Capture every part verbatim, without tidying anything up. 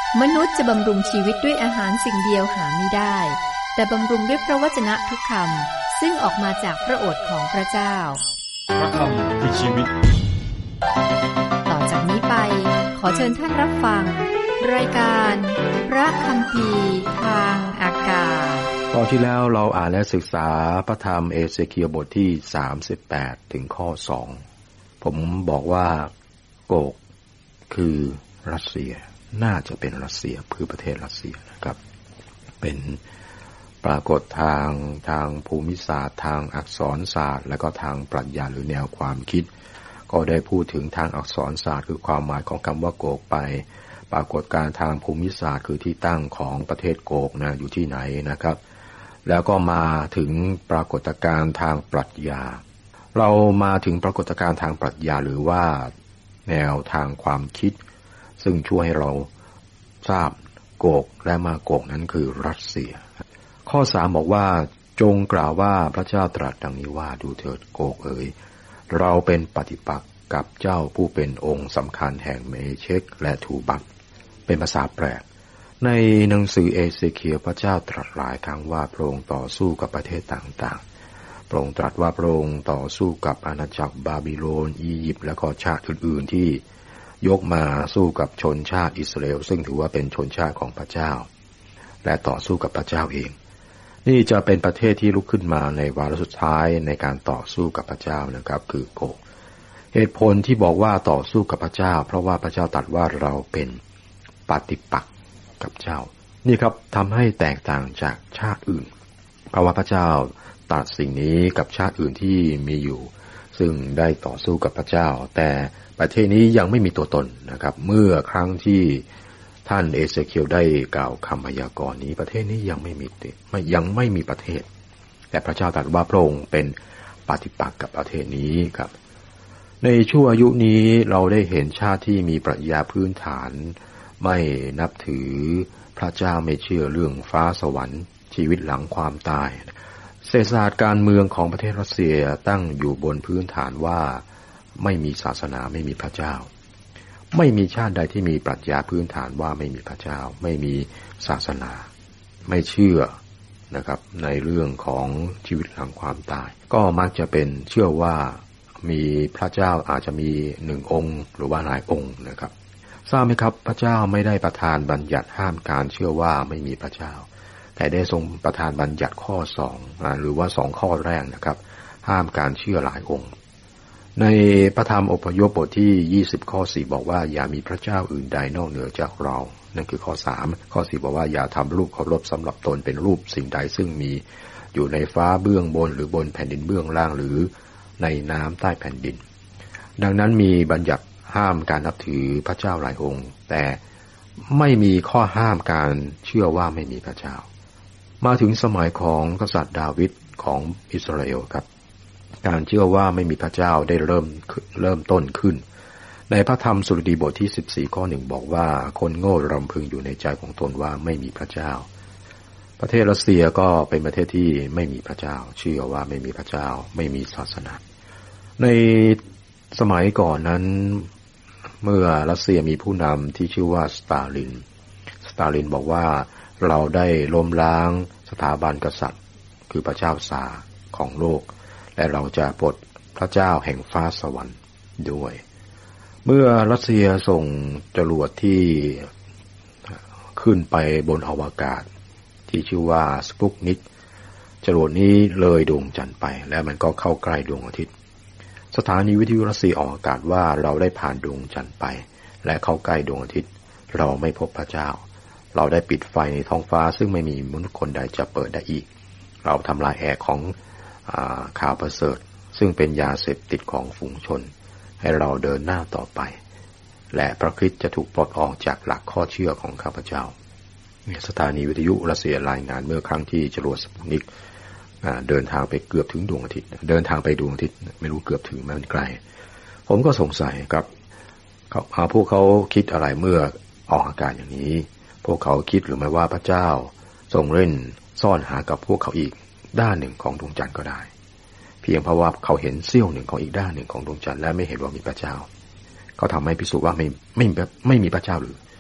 มนุษย์จะบำรุงชีวิตด้วยอาหารสิ่งเดียวหาไม่ได้แต่บำรุงด้วยพระวจนะทุกคำซึ่งออกมาจากพระโอษฐ์ของพระเจ้าพระคำคือชีวิตต่อจากนี้ไปขอเชิญท่านรับฟังรายการพระคัมภีร์ทางอากาศตอนที่แล้วเราอ่านและศึกษาพระธรรมเอเสเคียลบทที่สามสิบแปดถึงข้อสองผมบอกว่าโกกคือรัสเซียน่าจะเป็นรัสเซียคือประเทศรัสเซียนะครับเป็นปรากฏทางทางภูมิศาสตร์ทางอักษรศาสตร์และก็ทางปรัชญาหรือแนวความคิดก็ได้พูดถึงทางอักษรศาสตร์คือความหมายของคำว่าโกกไปปรากฏการทางภูมิศาสตร์คือที่ตั้งของประเทศโกกนะอยู่ที่ไหนนะครับแล้วก็มาถึงปรากฏการณ์ทางปรัชญาเรามาถึงปรากฏการณ์ทางปรัชญาหรือว่าแนวทางความคิดซึ่งช่วยให้เราทราบโกกและมาโกกนั้นคือรัสเซียข้อสามบอกว่าจงกล่าวว่าพระเจ้าตรัสดังนี้ว่าดูเถิดโกกเอ๋ยเราเป็นปฏิปักษ์กับเจ้าผู้เป็นองค์สำคัญแห่งเมเชกและทูบักเป็นภาษาแปลกในหนังสือเอเสเคียลพระเจ้าตรัสหลายครั้งว่าพระองค์ต่อสู้กับประเทศต่างๆพระองค์ตรัสว่าพระองค์ต่อสู้กับอาณาจักรบาบิโลนอียิปต์และก็ชาติอื่นๆที่ยกมาสู้กับชนชาติอิสราเอลซึ่งถือว่าเป็นชนชาติของพระเจ้าและต่อสู้กับพระเจ้าเองนี่จะเป็นประเทศที่ลุกขึ้นมาในวาระสุดท้ายในการต่อสู้กับพระเจ้านะครับคือโกกเหตุผลที่บอกว่าต่อสู้กับพระเจ้าเพราะว่าพระเจ้าตรัสว่าเราเป็นปฏิปักษ์กับเจ้านี่ครับทำให้แตกต่างจากชาติอื่นเพราะว่าพระเจ้าตรัสสิ่งนี้กับชาติอื่นที่มีอยู่ซึ่งได้ต่อสู้กับพระเจ้าแต่ประเทศนี้ยังไม่มีตัวตนนะครับเมื่อครั้งที่ท่านเอเสเคียลได้กล่าวคำพยากรณ์นี้ประเทศนี้ยังไม่มีไม่ยังไม่มีประเทศแต่พระเจ้าตรัสว่าพระองค์เป็นปฏิปักษ์กับประเทศนี้ครับในช่วงอายุนี้เราได้เห็นชาติที่มีปรัชญาพื้นฐานไม่นับถือพระเจ้าไม่เชื่อเรื่องฟ้าสวรรค์ชีวิตหลังความตายเศรษฐศาสตร์การเมืองของประเทศรัสเซียตั้งอยู่บนพื้นฐานว่าไม่มีศาสนาไม่มีพระเจ้าไม่มีชาติใดที่มีปรัชญาพื้นฐานว่าไม่มีพระเจ้าไม่มีศาสนาไม่เชื่อนะครับในเรื่องของชีวิตหลังความตายก็มักจะเป็นเชื่อว่ามีพระเจ้าอาจจะมีหนึ่งองค์หรือว่าหลายองค์นะครับทราบไหมครับพระเจ้าไม่ได้ประทานบัญญัติห้ามการเชื่อว่าไม่มีพระเจ้าแต่ได้ทรงประทานบัญญัติข้อสองหรือว่าสองข้อแรกนะครับห้ามการเชื่อหลายองค์ในพระธรรมอพยพบทที่ยี่สิบข้อสี่บอกว่าอย่ามีพระเจ้าอื่นใดนอกเหนือจากเรานั่นคือข้อสามข้อสี่บอกว่าอย่าทำรูปเคารพสำหรับตนเป็นรูปสิ่งใดซึ่งมีอยู่ในฟ้าเบื้องบนหรือบนแผ่นดินเบื้องล่างหรือในน้ำใต้แผ่นดินดังนั้นมีบัญญัติห้ามการนับถือพระเจ้าหลายองค์แต่ไม่มีข้อห้ามการเชื่อว่าไม่มีพระเจ้ามาถึงสมัยของกษัตริย์ดาวิดของอิสราเอลครับการเชื่อว่าไม่มีพระเจ้าได้เริ่มเริ่มต้นขึ้นในพระธรรมสดุดีบทที่สิบสี่ข้อหนึ่งบอกว่าคนโง่รำพึงอยู่ในใจของตนว่าไม่มีพระเจ้าประเทศรัสเซียก็เป็นประเทศที่ไม่มีพระเจ้าเชื่อว่าไม่มีพระเจ้าไม่มีศาสนาในสมัยก่อนนั้นเมื่อรัสเซียมีผู้นำที่ชื่อว่าสตาลินสตาลินบอกว่าเราได้ล้มล้างสถาบันกษัตริย์คือพระเจ้าซาร์ของโลกและเราจะปลดพระเจ้าแห่งฟ้าสวรรค์ด้วยเมื่อรัสเซียส่งจรวดที่ขึ้นไปบนอวกาศที่ชื่อว่าสปุตนิกจรวดนี้เลยดวงจันทร์ไปและมันก็เข้าใกล้ดวงอาทิตย์สถานีวิทยุรัสเซียออกอากาศว่าเราได้ผ่านดวงจันทร์ไปและเข้าใกล้ดวงอาทิตย์เราไม่พบพระเจ้าเราได้ปิดไฟในท้องฟ้าซึ่งไม่มีมนุษย์คนใดจะเปิดได้อีกเราทำลายแอร์ของข่าวประเสริฐซึ่งเป็นยาเสพติดของฝูงชนให้เราเดินหน้าต่อไปและพระคริสต์จะถูกปลดออกจากหลักข้อเชื่อของข้าพเจ้าสถานีวิทยุรัสเซียรายงานเมื่อครั้งที่จรวดสปุตนิกเดินทางไปเกือบถึงดวงอาทิตย์เดินทางไปดวงอาทิตย์ไม่รู้เกือบถึงมันไกลผมก็สงสัยครับพวกเขาคิดอะไรเมื่อออกอากาศอย่างนี้พวกเขาคิดหรือไม่ว่าพระเจ้าทรงเล่นซ่อนหากับพวกเขาอีกด้านหนึ่งของดวงจันทร์ก็ได้เพียงเพราะว่าเขาเห็นเสี้ยวหนึ่งของอีกด้านหนึ่งของดวงจันทร์และไม่เห็นว่ามีพระเจ้าเขาทำให้พิสูจน์ว่าไม่ไม่ไม่มีพระเจ้าหรือ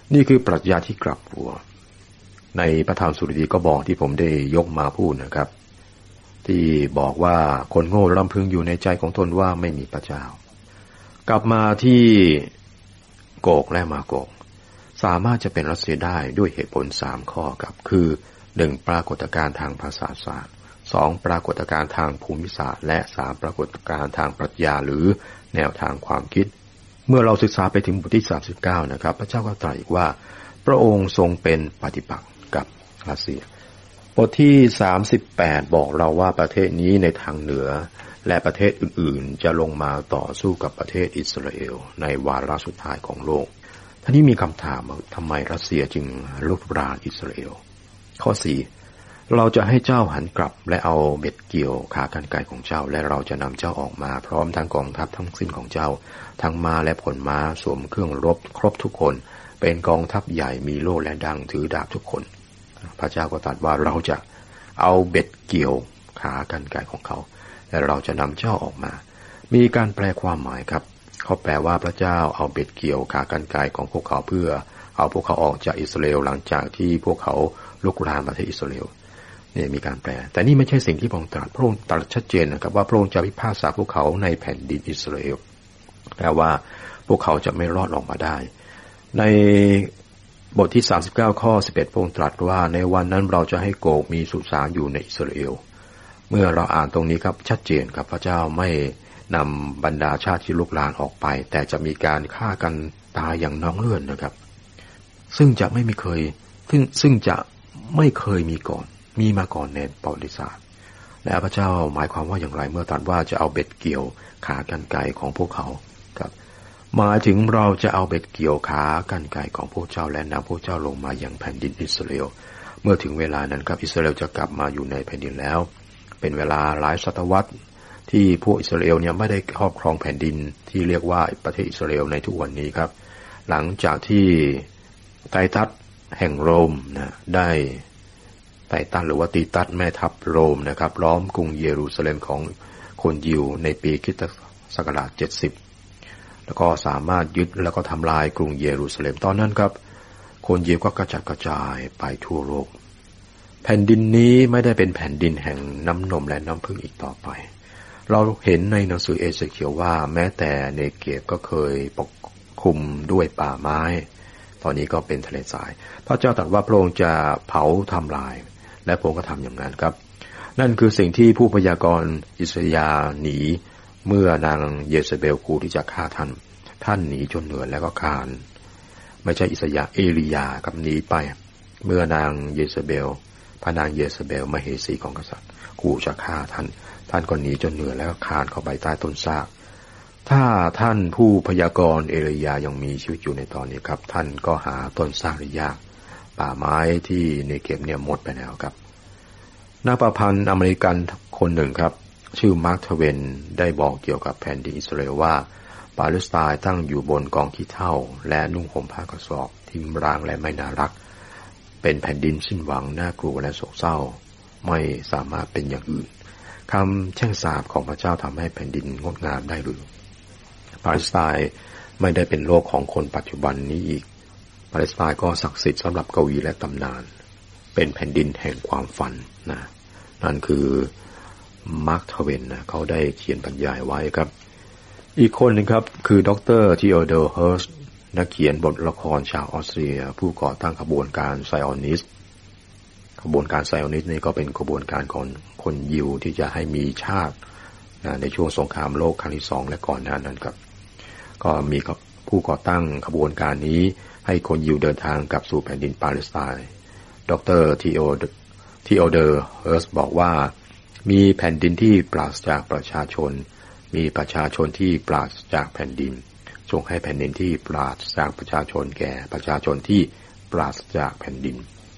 นี่คือปรัชญาที่กลับหัวในพระธรรมสุรดีก็บอกที่ผมได้ยกมาพูดนะครับที่บอกว่าคนโง่รำพึงอยู่ในใจของตนว่าไม่มีพระเจ้ากลับมาที่โกกและมาโกกสามารถจะเป็นรัสเซียได้ด้วยเหตุผลสามข้อครับคือหนึ่งปรากฏการณ์ทางภาษาศาสตร์สองปรากฏการณ์ทางภูมิศาสตร์และสามปรากฏการณ์ทางปรัชญาหรือแนวทางความคิดเมื่อเราศึกษาไปถึงบทที่สามสิบเก้านะครับพระเจ้าก็ตรัสอีกว่าพระองค์ทรงเป็นปฏิปักษ์กับรัสเซียบทที่สามสิบแปดบอกเราว่าประเทศนี้ในทางเหนือและประเทศอื่นๆจะลงมาต่อสู้กับประเทศอิสราเอลในวาระสุดท้ายของโลกท่านี้มีคำถามว่าทำไมรัสเซียจึงรุกรานอิสราเอลข้อสี่เราจะให้เจ้าหันกลับและเอาเบ็ดเกี่ยวขากรรไกรของเจ้าและเราจะนำเจ้าออกมาพร้อมทั้งกองทัพทั้งสิ้นของเจ้าทั้งม้าและผลม้าสวมเครื่องรบครบทุกคนเป็นกองทัพใหญ่มีโล่และดังถือดาบทุกคนพระเจ้าก็ตรัสว่าเราจะเอาเบ็ดเกี่ยวขากรรไกรของเขาและเราจะนำเจ้าออกมามีการแปลความหมายครับเขาแปลว่าพระเจ้าเอาเบ็ดเกี่ยวขากรรไกรของพวกเขาเพื่อเอาพวกเขาออกจากอิสราเอลหลังจากที่พวกเขาลุกรานประเทศอิสราเอลนี่มีการแปลแต่นี่ไม่ใช่สิ่งที่พระองค์ตรัสพระองค์ตรัสชัดเจนนะครับว่าพระองค์จะพิพากษาพวกเขาในแผ่นดินอิสราเอลแปลว่าพวกเขาจะไม่รอดออกมาได้ในบทที่สามสิบเก้าข้อสิบเอ็ดพระองค์ตรัสว่าในวันนั้นเราจะให้โกกมีสุสานอยู่ในอิสราเอลเมื่อเราอ่านตรงนี้ครับชัดเจนครับพระเจ้าไม่นำบรรดาชาติที่ลุกรานออกไปแต่จะมีการฆ่ากันตายอย่างน้องเลือดนะครับซึ่งจะไม่มีเคยซึ่งซึ่งจะไม่เคยมีก่อนมีมาก่อนในประวัติศาสตร์และพระเจ้าหมายความว่าอย่างไรเมื่อตรัสว่าจะเอาเบ็ดเกี่ยวขากรรไกรของพวกเขาครับหมายถึงเราจะเอาเบ็ดเกี่ยวขากรรไกรของพวกเจ้าและนำพวกเจ้าลงมาอย่างแผ่นดินอิสราเอลเมื่อถึงเวลานั้นครับอิสราเอลจะกลับมาอยู่ในแผ่นดินแล้วเป็นเวลาหลายศตวรรษที่พวกอิสราเอลเนี่ยไม่ได้ครอบครองแผ่นดินที่เรียกว่าประเทศอิสราเอลในทุกวันนี้ครับหลังจากที่ไตตัสแห่งโรมนะได้ไตตัสหรือว่าตีตัสแม่ทัพโรมนะครับล้อมกรุงเยรูซาเล็มของคนยิวในปีคริสตศักราชเจ็ดสิบแล้วก็สามารถยึดแล้วก็ทำลายกรุงเยรูซาเล็มตอนนั้นครับคนยิวก็กระจัดกระจายไปทั่วโลกแผ่นดินนี้ไม่ได้เป็นแผ่นดินแห่งน้ำนมและน้ำผึ้งอีกต่อไปเราเห็นในหนังสือเอเสเคียลว่าแม้แต่เนเกฟก็เคยปกคลุมด้วยป่าไม้ตอนนี้ก็เป็นทะเลทรายพระเจ้าตรัสว่าพระองค์จะเผาทำลายและพระองค์ก็ทำอย่างนั้นครับนั่นคือสิ่งที่ผู้พยากรณ์อิสยาห์หนีเมื่อนางเยเซเบลขู่ที่จะฆ่าท่านท่านหนีจนเหนื่อยแล้วก็คลานไม่ใช่อิสยาห์เอลียากับหนีไปเมื่อนางเยเซเบลพระนางเยเซเบลมเหสีของกษัตริย์ขู่จะฆ่าท่านท่านก็หนีจนเหนื่อยแล้วก็คลานเข้าไปใต้ต้นซากถ้าท่านผู้พยากรณ์เอลียายังมีชีวิตอยู่ในตอนนี้ครับท่านก็หาต้นซากได้ยากป่าไม้ที่ในเก็บเนี่ยหมดไปแล้วครับนักประพันธ์อเมริกันคนหนึ่งครับชื่อมาร์ค ทเวนได้บอกเกี่ยวกับแผ่นดินอิสราเอลว่าปาเลสไตน์ตั้งอยู่บนกองขี้เถ้าและนุ่งห่มผ้ากระสอบทิ่มร้างและไม่น่ารักเป็นแผ่นดินสิ้นหวังน่ากลัวและโศกเศร้าไม่สามารถเป็นอย่างอื่นคำแช่งสาปของพระเจ้าทำให้แผ่นดินงดงามได้หรือปาเลสไตน์ไม่ได้เป็นโลกของคนปัจจุบันนี้อีกปาเลสไตน์ก็ศักดิ์สิทธิ์สำหรับกวีและตำนานเป็นแผ่นดินแห่งความฝันนะนั่นคือมาร์ค ทเวนนะเขาได้เขียนบรรยายไว้ครับอีกคนนึงครับคือดรทีโอโดเฮิร์สนักเขียนบทละครชาวออสเตรียผู้ก่อตั้งขบวนการไซออนิสต์ขบวนการไซออนิสต์นี่ก็เป็นขบวนการของคนยิวที่จะให้มีชาติในช่วงสงครามโลกครั้งที่สองและก่อนหน้านั้นครับก็มีผู้ก่อตั้งขบวนการนี้ให้คนยิวเดินทางกลับสู่แผ่นดินปาเลสไตน์ดรทีโอทีโอเดอร์เฮิร์สบอกว่ามีแผ่นดินที่ปราศจากประชาชนมีประชาชนที่ปราศจากแผ่นดินจงให้แผ่นดินที่ปราศจากประชาชนแก่ประชาชนที่ปราศจากแผ่นดิน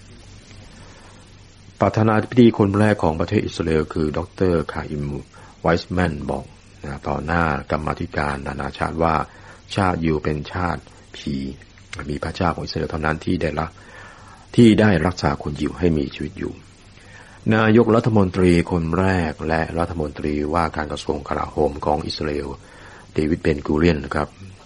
ประธานาธิบดีคนแรกของประเทศอิสราเอลคือดรคาอิมไวส์แมนบอกนะต่อหน้ากรรมาธิการนานาชาติว่าชาติยิวเป็นชาติผีมีพระเจ้าของอิสราเอลเท่านั้นที่ได้รักที่ได้รักษาคนยิวให้มีชีวิตอยู่นายกรัฐมนตรีคนแรกและรัฐมนตรีว่าการกระทรวงกลาโหมของอิสราเอลเดวิดเบนกูเรียนนะครับ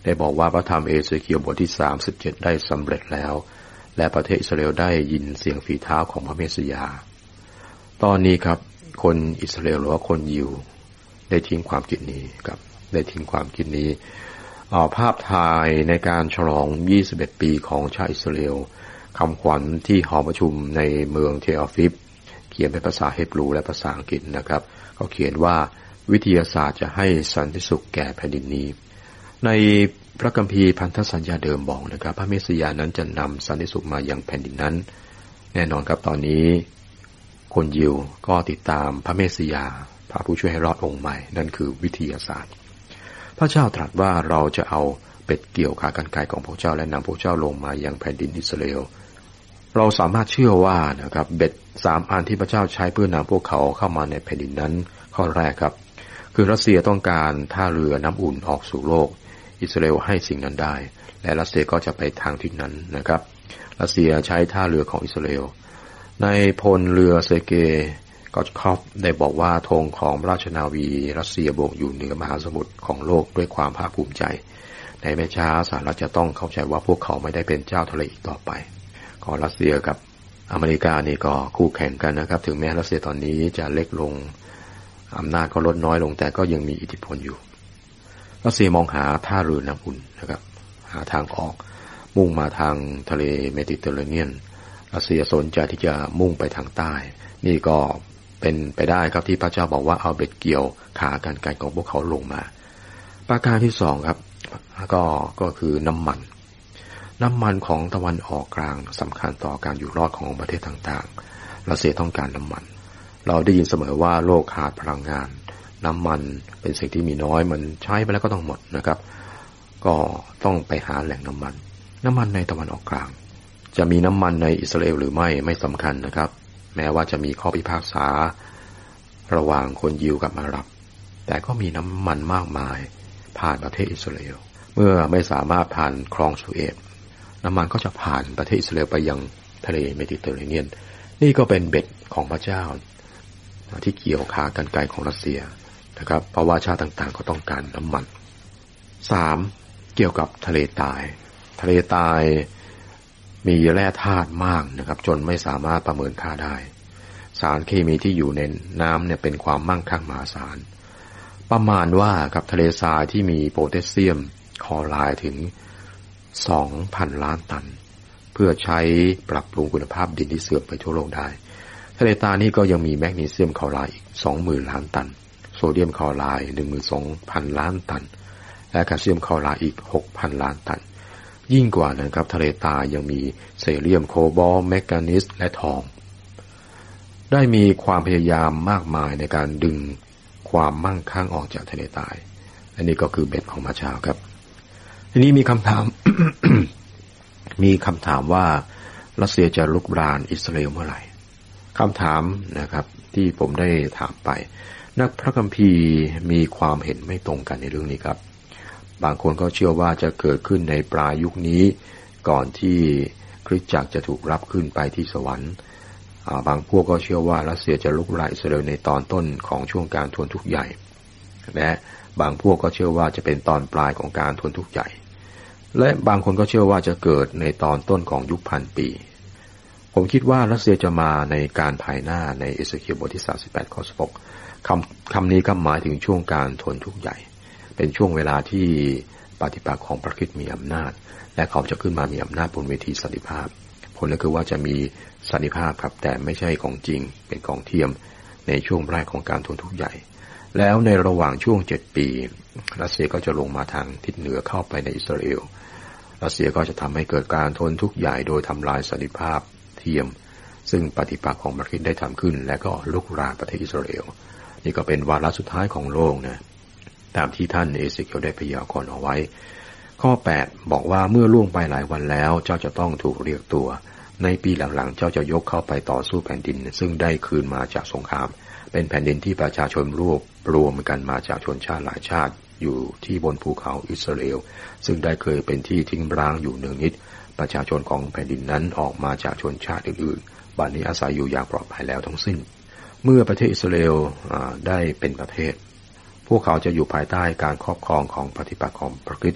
ได้บอกว่าพระธรรมเอเสเคียลบทที่สามสิบเจ็ดได้สำเร็จแล้วและประเทศอิสราเอลได้ยินเสียงฝีเท้าของพระเมสสิยาตอนนี้ครับคนอิสราเอลหรือว่าคนยิวได้ทิ้งความคิดนี้ครับได้ทิ้งความคิดนี้เอาภาพถ่ายในการฉลองยี่สิบเอ็ดปีของชาติอิสราเอลคำขวัญที่หอประชุมในเมืองเทลอาวิฟเขียนเป็นภาษาฮีบรูและภาษาอังกฤษนะครับเขาเขียนว่าวิทยาศาสตร์จะให้สันติสุขแก่แผ่นดินนี้ในพระคัมภีร์พันธสัญญาเดิมบอกนะครับพระเมสสิยานั้นจะนำสันติสุขมายังแผ่นดินนั้นแน่นอนครับตอนนี้คนยิวก็ติดตามพระเมสสิยาพระผู้ช่วยให้รอดองค์ใหม่นั่นคือวิทยาศาสตร์พระเจ้าตรัสว่าเราจะเอาเป็ดเกี่ยวขากรรไกรของพระเจ้าและนำพระเจ้าลงมายังแผ่นดินอิสราเอลเราสามารถเชื่อว่านะครับเบ็ดสามอันที่พระเจ้าใช้เพื่อนำพวกเขาเข้ามาในแผ่นดินนั้นข้อแรกครับคือรัสเซียต้องการท่าเรือน้ำอุ่นออกสู่โลกอิสราเอลให้สิ่งนั้นได้และรัสเซียก็จะไปทางทิศนั้นนะครับรัสเซียใช้ท่าเรือของอิสราเอลในพลเรือเซเกกอชคอฟได้บอกว่าธงของราชนาวีรัสเซียโบกอยู่เหนือมหาสมุทรของโลกด้วยความภาคภูมิใจในไม่ช้าสหรัฐจะต้องเข้าใจว่าพวกเขาไม่ได้เป็นเจ้าทะเลอีกต่อไปก็รัสเซียกับอเมริกานี่ก็คู่แข่งกันนะครับถึงแม้รัสเซียตอนนี้จะเล็กลงอำนาจก็ลดน้อยลงแต่ก็ยังมีอิทธิพลอยู่รัสเซียมองหาท่าเรือน้ำอุ่นนะครับหาทางออกมุ่งมาทางทะเลเมดิเตอร์เรเนียนรัสเซียสนใจที่จะมุ่งไปทางใต้นี่ก็เป็นไปได้ครับที่พระเจ้าบอกว่าเอาเบ็ดเกี่ยวขากรรไกรของพวกเขาลงมาประการที่สองครับก็ก็คือน้ำมันน้ำมันของตะวันออกกลางสำคัญต่อการอยู่รอดของประเทศต่างๆรัสเซียต้องการน้ำมันเราได้ยินเสมอว่าโลกขาดพลังงานน้ำมันเป็นสิ่งที่มีน้อยมันใช้ไปแล้วก็ต้องหมดนะครับก็ต้องไปหาแหล่งน้ำมันน้ำมันในตะวันออกกลางจะมีน้ำมันในอิสราเอลหรือไม่ไม่สำคัญนะครับแม้ว่าจะมีข้อพิพากษาระหว่างคนยิวกับอาหรับแต่ก็มีน้ำมันมากมายผ่านประเทศอิสราเอลเมื่อไม่สามารถผ่านคลองสุเอซน้ำมันก็จะผ่านประเทศอิสราเอลไปยังทะเลเมดิเตอร์เรเนียนนี่ก็เป็นเบ็ดของพระเจ้าที่เกี่ยวขากรรไกรของรัสเซียนะครับเพราะว่าชาติต่างๆก็ต้องการน้ำมันสามเกี่ยวกับทะเลทรายทะเลทรายมีแร่ธาตุมากนะครับจนไม่สามารถประเมินค่าได้สารเคมีที่อยู่ในน้ำเนี่ยเป็นความมั่งคั่งมหาศาลประมาณว่ากับทะเลทรายที่มีโพแทสเซียมคลอไรด์ถึง สองพัน ล้านตันเพื่อใช้ปรับปรุงคุณภาพดินที่เสื่อมไปทั่วโลกได้ทะเลทรายนี่ก็ยังมีแมกนีเซียมคลอไรด์อีก สองหมื่น ล้านตันโซเดียมคลอไรด์ หนึ่งหมื่นสองพัน ล้านตันและแคลเซียมคลอไรด์อีก หกพัน ล้านตันยิ่งกว่านั้นครับทะเลทรายยังมีเซเลียมโคบอลต์แมงกานีสและทองได้มีความพยายามมากมายในการดึงความมั่งคั่งออกจากทะเลทรายอันนี้ก็คือเบ็ดของพระเจ้าครับทีนี้มีคำถาม มีคำถามว่ารัสเซียจะลุกรานอิสราเอลเมื่อไหร่คำถามนะครับที่ผมได้ถามไปนักพระคัมภีร์มีความเห็นไม่ตรงกันในเรื่องนี้ครับบางคนก็เชื่อว่าจะเกิดขึ้นในปลายยุคนี้ก่อนที่คริสตจักรจะถูกรับขึ้นไปที่สวรรค์บางพวกก็เชื่อว่ารัสเซียจะลุกรานอิสราเอลในตอนต้นของช่วงการทนทุกข์ใหญ่และบางพวกก็เชื่อว่าจะเป็นตอนปลายของการทนทุกข์ใหญ่และบางคนก็เชื่อว่าจะเกิดในตอนต้นของยุคพันปีผมคิดว่ารัสเซียจะมาในการภายหน้าในเอเสเคียลบทที่สามสิบแปดข้อสิบหกคำคำนี้ก็หมายถึงช่วงการทนทุกข์ใหญ่เป็นช่วงเวลาที่ปฏิปักษ์ของพระคริสต์มีอำนาจและเขาจะขึ้นมามีอำนาจบนเวทีสันติภาพผลก็คือว่าจะมีสันติภาพครับแต่ไม่ใช่ของจริงเป็นของเทียมในช่วงแรกของการทนทุกข์ใหญ่แล้วในระหว่างช่วงเจ็ดปีรัสเซียก็จะลงมาทางทิศเหนือเข้าไปในอิสราเอลรัสเซียก็จะทำให้เกิดการทนทุกข์ใหญ่โดยทำลายสันติภาพเทียมซึ่งปฏิปักษ์ของพระคริสต์ได้ทำขึ้นและก็ลุกรานประเทศอิสราเอลนี่ก็เป็นวาระสุดท้ายของโลกนะตามที่ท่านเอเสเคียลได้พยากรณ์เอาไว้ข้อแปดบอกว่าเมื่อล่วงไปหลายวันแล้วเจ้าจะต้องถูกเรียกตัวในปีหลังๆเจ้าจะยกเข้าไปต่อสู้แผ่นดินซึ่งได้คืนมาจากสงครามเป็นแผ่นดินที่ประชาชนรวบรวมกันมาจากชนชาติหลายชาติอยู่ที่บนภูเขาอิสราเอลซึ่งได้เคยเป็นที่ทิ้งร้างอยู่เนืองนิดประชาชนของแผ่นดินนั้นออกมาจากชนชาติอื่นๆบัดนี้อาศัยอยู่อย่างปลอดภัยแล้วทั้งสิ้นเมื่อประเทศอิสราเอลได้เป็นประเทศพวกเขาจะอยู่ภายใต้การครอบครองของปฏิปักษ์ของพระคริสต์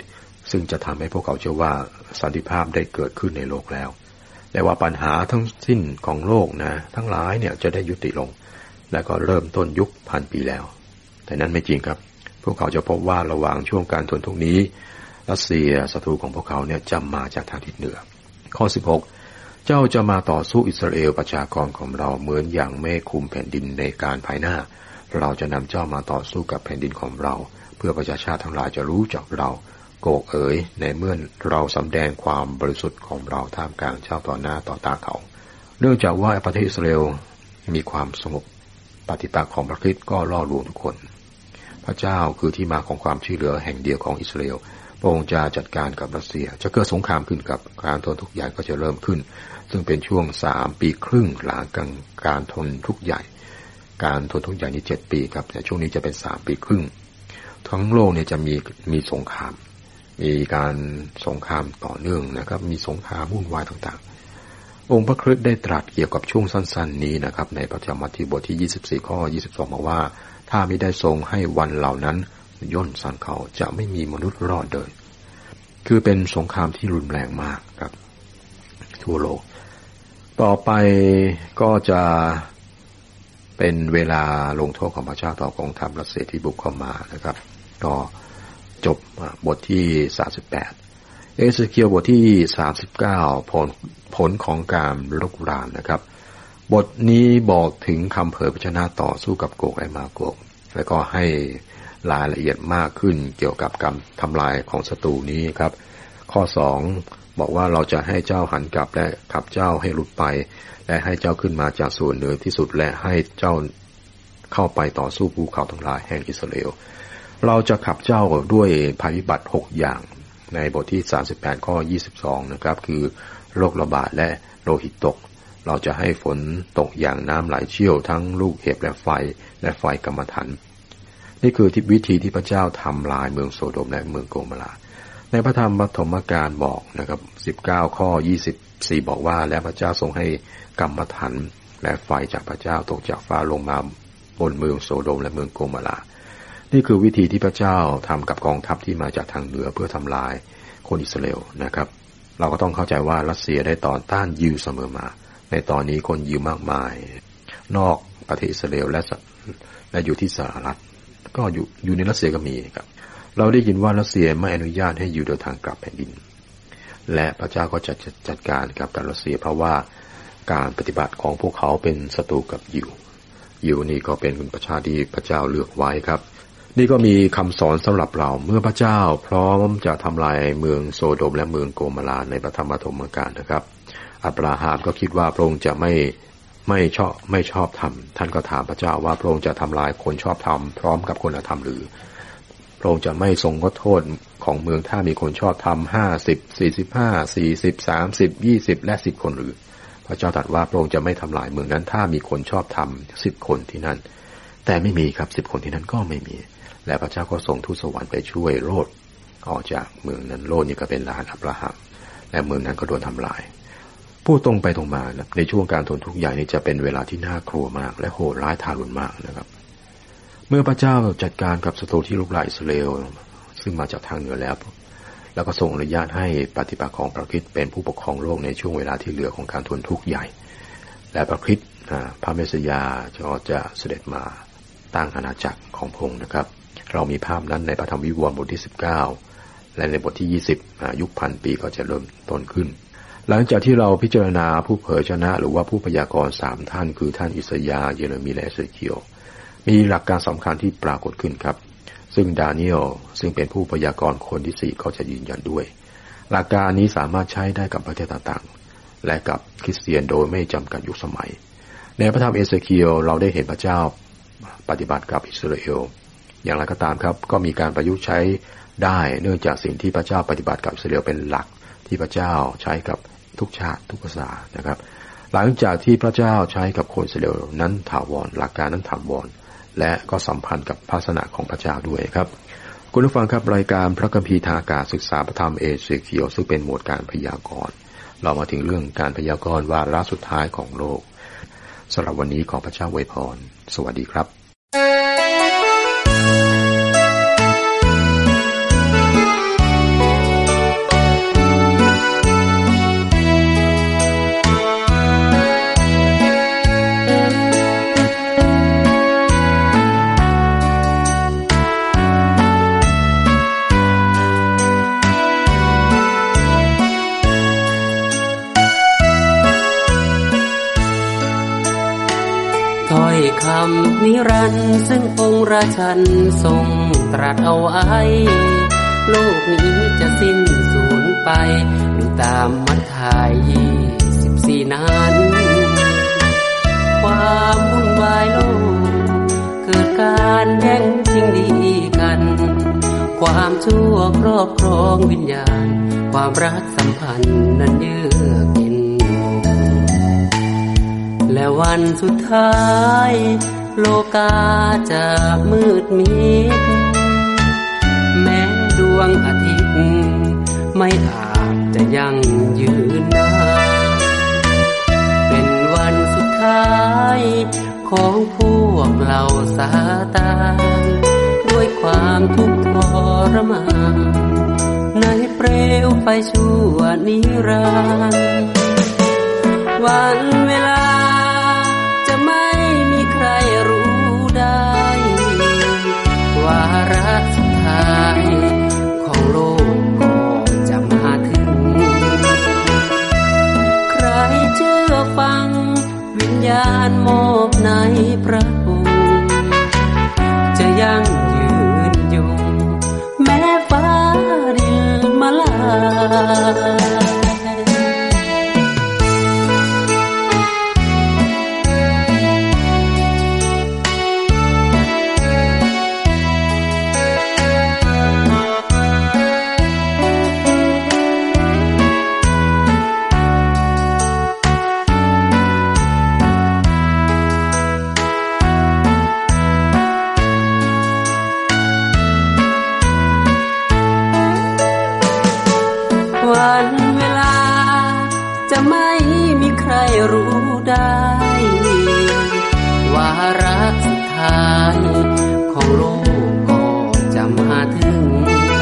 ซึ่งจะทำให้พวกเขาเชื่อว่าสันติภาพได้เกิดขึ้นในโลกแล้วและว่าปัญหาทั้งสิ้นของโลกนะทั้งหลายเนี่ยจะได้ยุติลงและก็เริ่มต้นยุคพันปีแล้วแต่นั้นไม่จริงครับพวกเขาจะพบว่าระหว่างช่วงการทนทุกข์นี้รัสเซียศัตรูของพวกเขาเนี่ยจะมาจากทางทิศเหนือข้อสิบหกเจ้าจะมาต่อสู้อิสราเอลประชากรของเราเหมือนอย่างเมฆคลุมแผ่นดินในการภายหน้าเราจะนำเจ้ามาต่อสู้กับแผ่นดินของเราเพื่อประชาชาติทั้งหลายจะรู้จักเราโกกเอ๋ยในเมื่อเราสำแดงความบริสุทธิ์ของเราท่ามกลางเจ้าต่อหน้าต่อตาเขาเนื่องจากว่าประเทศอิสราเอลมีความสงบปฏิปักษ์ของพระคริสต์ก็ล่อลวงทุกคนพระเจ้าคือที่มาของความช่วยเหลือแห่งเดียวของอิสราเอลพระองค์จะจัดการกับรัสเซียจะเกิดสงครามขึ้นกับการทนทุกข์ใหญ่ก็จะเริ่มขึ้นซึ่งเป็นช่วงสามปีครึ่งหลังการทนทุกข์ใหญ่การทนทุกข์ใหญ่นี้เจ็ดปีครับแต่ช่วงนี้จะเป็นสามปีครึ่งทั้งโลกเนี่ยจะมีมีสงครามมีการสงครามต่อเนื่องนะครับมีสงครามวุ่นวายต่างๆองค์พระคริสต์ได้ตรัสเกี่ยวกับช่วงสั้นๆนี้นะครับในพระธรรมมัทธิวบทที่ยี่สิบสี่ข้อยี่สิบสองบอกว่าถ้าไม่ได้ทรงให้วันเหล่านั้นย่นสันเขาจะไม่มีมนุษย์รอดเลยคือเป็นสงครามที่รุนแรงมากครับทั่วโลกต่อไปก็จะเป็นเวลาลงโทษของพระเจ้าต่อกองทัพรัสเซียที่บุกเข้ามานะครับก็จบบทที่สามสิบแปดเอเสเคียลบทที่สามสิบเก้าผลผลของการลุกรานนะครับบทนี้บอกถึงคำเผยพระชนะต่อสู้กับโกกและมาโกกแล้วก็ให้รายละเอียดมากขึ้นเกี่ยวกับการทำลายของศัตรูนี้ครับข้อสองบอกว่าเราจะให้เจ้าหันกลับและขับเจ้าให้หลุดไปและให้เจ้าขึ้นมาจากส่วนเหนือที่สุดและให้เจ้าเข้าไปต่อสู้ภูเขาทั้งหลายแห่งอิสราเอลเราจะขับเจ้าด้วยภัยพิบัติหกอย่างในบทที่สามสิบแปดข้อยี่สิบสองนะครับคือโรคระบาดและโลหิตตกเราจะให้ฝนตกอย่างน้ำไหลเชี่ยวทั้งลูกเห็บและไฟและไฟกำมะถันนี่คือทิศวิธีที่พระเจ้าทำลายเมืองโซโดมและเมืองโกโมราในพระธรรมปฐมกาลบอกนะครับสิบเก้าข้อยี่สิบสี่บอกว่าและพระเจ้าทรงให้กำมะถันและไฟจากพระเจ้าตกจากฟ้าลงมาบนเมืองโซโดมและเมืองโกโมรานี่คือวิธีที่พระเจ้าทำกับกองทัพที่มาจากทางเหนือเพื่อทำลายคนอิสราเอลนะครับเราก็ต้องเข้าใจว่ารัสเซียได้ต่อต้านยิวเสมอมาในตอนนี้คนยิวมากมายนอกประเทศอิสราเอลและและอยู่ที่สหรัฐก็อยู่อยู่ในรัสเซียก็มีครับเราได้ยินว่ารัสเซียไม่อนุญาตให้ยิวเดินทางกลับแผ่นดินและพระเจ้าก็จะจัดการกับรัสเซียเพราะว่าการปฏิบัติของพวกเขาเป็นศัตรูกับยิวยิวนี่ก็เป็นประชาที่พระเจ้าเลือกไว้ครับนี่ก็มีคำสอนสำหรับเราเมื่อพระเจ้าพร้อมจะทำลายเมืองโซโดมและเมืองโกโมราในพระธรรมปฐมกาลนะครับอับราฮัมก็คิดว่าพระองค์จะไม่ไม่ชอบไม่ชอบธรรมท่านก็ถามพระเจ้าว่าพระองค์จะทำลายคนชอบธรรมพร้อมกับคนอธรรมหรือพระองค์จะไม่ทรงลดโทษของเมืองถ้ามีคนชอบธรรมห้าสิบสี่สิบห้าสี่สิบสามสิบยี่สิบและสิบคนหรือพระเจ้าตรัสว่าพระองค์จะไม่ทำลายเมืองนั้นถ้ามีคนชอบธรรมสิบคนที่นั่นแต่ไม่มีครับสิบคนที่นั่นก็ไม่มีและพระเจ้าก็ส่งทูตสวรรค์ไปช่วยโลดออกจากเมืองนั้นโลดนี่ก็เป็นหลานอับราฮัมและเมืองนั้นก็โดนทำลายพูดตรงไปตรงมานะในช่วงการทนทุกข์ใหญ่นี้จะเป็นเวลาที่น่ากลัวมากและโหดร้ายทารุณมากนะครับเมื่อพระเจ้าจัดการกับศัตรูที่ลุกลามอิสราเอลซึ่งมาจากทางเหนือแล้วแล้วก็ทรงอนุญาตให้ปฏิปักษ์ของพระคริสต์เป็นผู้ปกครองโลกในช่วงเวลาที่เหลือของการทนทุกข์ใหญ่และพระคริสต์พระเมสสิยาก็จะเสด็จมาตั้งอาณาจักรของพระองค์นะครับเรามีภาพนั้นในพระธรรมวิวรณ์บทที่สิบเก้าและในบทที่ยี่สิบยุคพันปีก็จะเริ่มต้นขึ้นหลังจากที่เราพิจารณาผู้เผยชนะหรือว่าผู้พยากรณ์สามท่านคือท่านอิสยาห์เยเรมีและเอเสเคียลมีหลักการสำคัญที่ปรากฏขึ้นครับซึ่งดาเนียลซึ่งเป็นผู้พยากรณ์คนที่สี่ก็จะยืนยันด้วยหลักการนี้สามารถใช้ได้กับประเทศต่างๆและกับคริสเตียนโดยไม่จำกัดยุคสมัยในพระธรรมเอเสเคียลเราได้เห็นพระเจ้าปฏิบัติกับอิสราเอลอย่างไรก็ตามครับก็มีการประยุกต์ใช้ได้เนื่องจากสิ่งที่พระเจ้าปฏิบัติกับอิสราเอลเป็นหลักที่พระเจ้าใช้กับทุกชาติทุกภาษานะครับหลังจากที่พระเจ้าใช้กับคนอิสราเอลนั้นถาวรหลักการนั้นถาวรและก็สัมพันธ์กับภาสนะของพระเจ้าด้วยครับคุณผู้ฟังครับรายการพระคัมภีร์ทางอากาศศึกษาพระธรรมเอเสเคียลซึ่งเป็นหมวดการพยากรณ์เรามาถึงเรื่องการพยากรณ์วาระสุดท้ายของโลกสำหรับวันนี้ขอพระเจ้าอวยพรสวัสดีครับำนิรันดร์ซึ่งองค์ราชันทรงตรัสเอาไว้โลกนี้จะสิ้นสูญไปอยู่ตามมัทธายยี่สิบสี่นั้นความวุ่นวายโลกเกิดการแย่งชิงดีกันความชั่วครอบครองวิญญาณความรักสัมพันธ์นั้นเยือกเย็นและวันสุดท้ายโลกาจะมืดมิดแม้ดวงอาทิตย์ไม่อาจจะยั่งยืนนานเป็นวันสุดท้ายของพวกเราซาตานด้วยความทุกข์ทรมานในเปลวไฟชั่วนิรันดร์วันเวลาจะไม่มีใครรู้ได้วาระสุดท้ายของโลกก็จะมาถึงใครเชื่อฟังวิญญาณมอบในพระองค์จะยั่งยืนยงแม้ฟ้าดินมาลายวันเวลาจะไม่มีใครรู้ได้วาระสุดท้ายของโลกก็จะมาถึง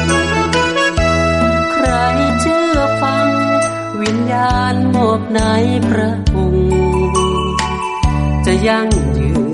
ใครเชื่อฟังวิญญาณมอบในพระองค์จะยั่งยืน